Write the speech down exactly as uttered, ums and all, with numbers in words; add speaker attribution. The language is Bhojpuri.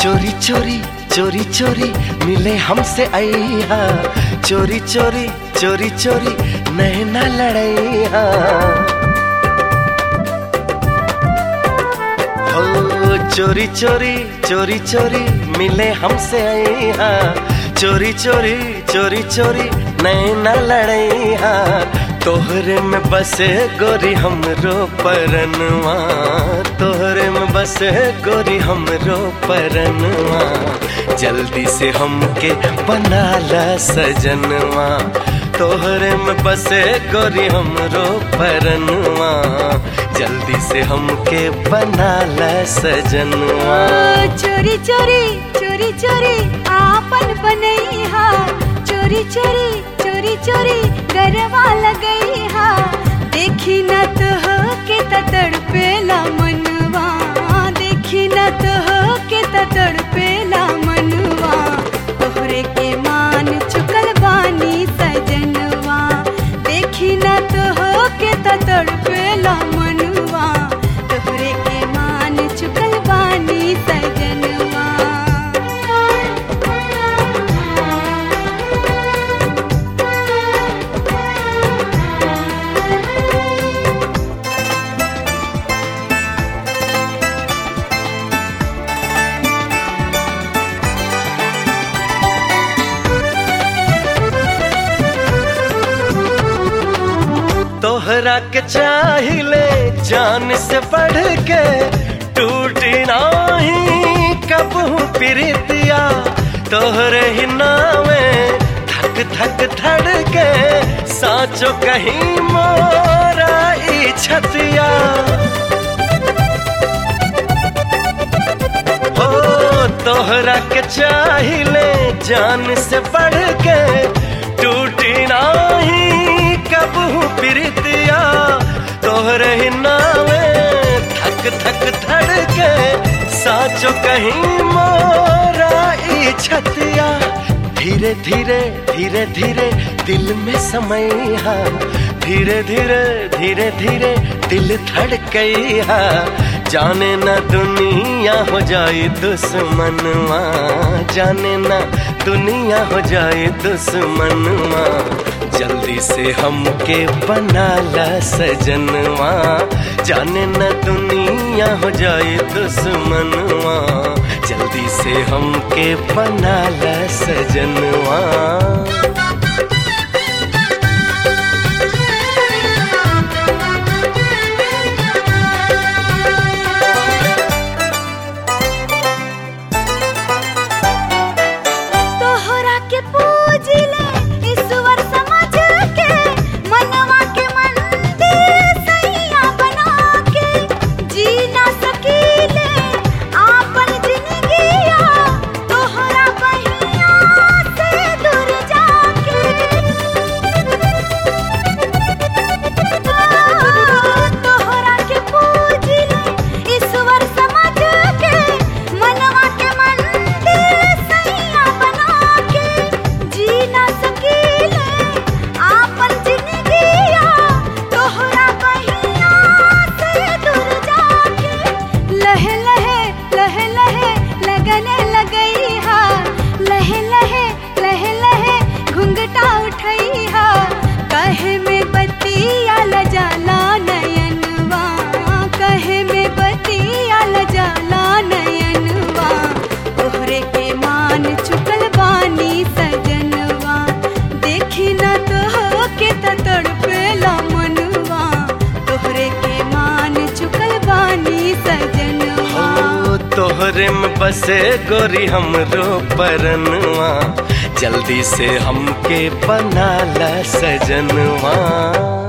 Speaker 1: चोरी चोरी चोरी चोरी मिले हमसे आईहा, चोरी चोरी चोरी चोरी नैना लड़ैया। हो चोरी चोरी चोरी चोरी मिले हमसे आईहा, चोरी चोरी चोरी चोरी नैना लड़ैया। तोहरे में बसे गोरी हमरो परनवा, तोहरे में बसे गोरी हमरो परनवा। जल्दी से हमके बना ला सजनवा, तोहरे में बसे गोरी हमरो परनवा। जल्दी से हमके बना ला सजनवा।
Speaker 2: चोरी चोरी चोरी चोरी आपन बनैहा, चोरी चोरी चोरी चोरी गरवा लगैहा। देखी न तो हो के तड़पेला मनवा, देखी न तो हो के तड़पेला मनवा। तोहरे के मान चुकल बानी सजनवा, देखी न तो हो के तड़पेला मनवा। तोहरे के मान चुकल बानी सजनवा।
Speaker 1: तोहरा के चाहिले जान से बढ़ के, टूटी नाही कबहू प्रीतिया। तोहरे ही नावे धक धक धड़के, साचो कहीं मोरा ई छतिया। हो तोहरा के चाहिले जान से बढ़ के, टूटी नाही कबहू प्रीतिया। तोहरे ही नावे धक धक धड़के, साचो कहीं मोरा ई छतिया। धीरे धीरे धीरे धीरे दिल में समैहा, धीरे धीरे धीरे धीरे दिल धड़कैहा। जाने ना दुनिया हो जाए दुश्मनवा, जाने ना दुनिया हो जाए दुश्मनवा। जल्दी से हमके बना ला सजनवा, जाने न दुनिया हो जाए दुश्मनवा। जल्दी से हमके बना ला सजनवा। तोहरे में बसे गोरी हमरो परनवा, जल्दी से हमके बना ला सजनवा।